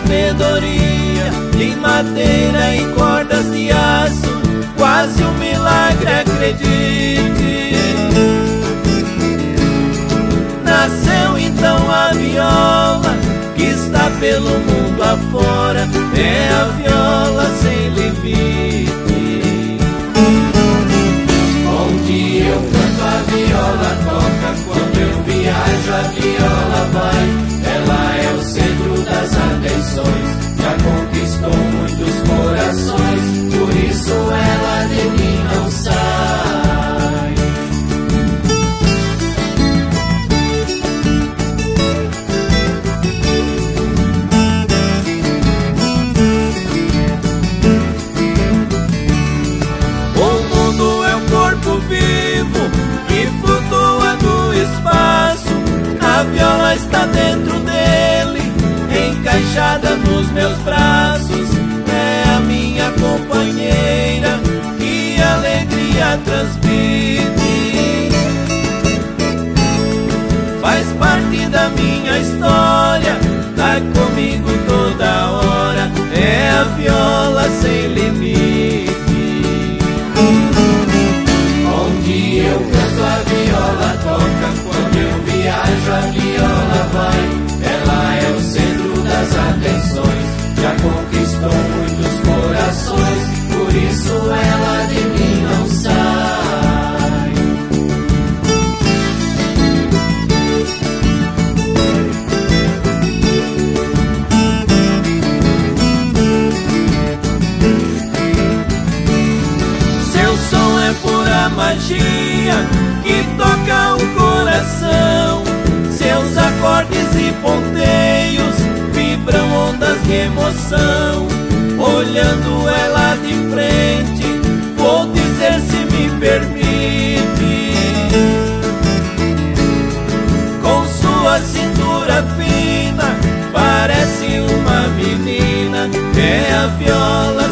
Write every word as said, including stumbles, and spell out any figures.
sabedoria de madeira e cordas de aço, quase um milagre, acredite. Nasceu então a viola, que está pelo mundo afora, é a viola sem limite. Onde eu canto a viola toca, quando eu viajo a viola vai. Ela é o centro das atenções, já conquistou muitos corações, por isso ela de mim não sai. O mundo é um corpo vivo que flutua no espaço, a viola está dentro dele, encaixada nos meus braços. É a minha companheira, que alegria transmite. Faz parte da minha história, tá comigo toda hora, é a viola sem limite. Onde eu canto a viola toca, quando eu viajo a viola vai. Ela é o centro das atenções, já conquistou muitos corações, por isso ela de mim não sai. Seu som é pura magia que toca o coração. Seus acordes e ponteios vibram ondas de emoção. Olhando ela de frente, vou dizer se me permite. Com sua cintura fina, parece uma menina, é a viola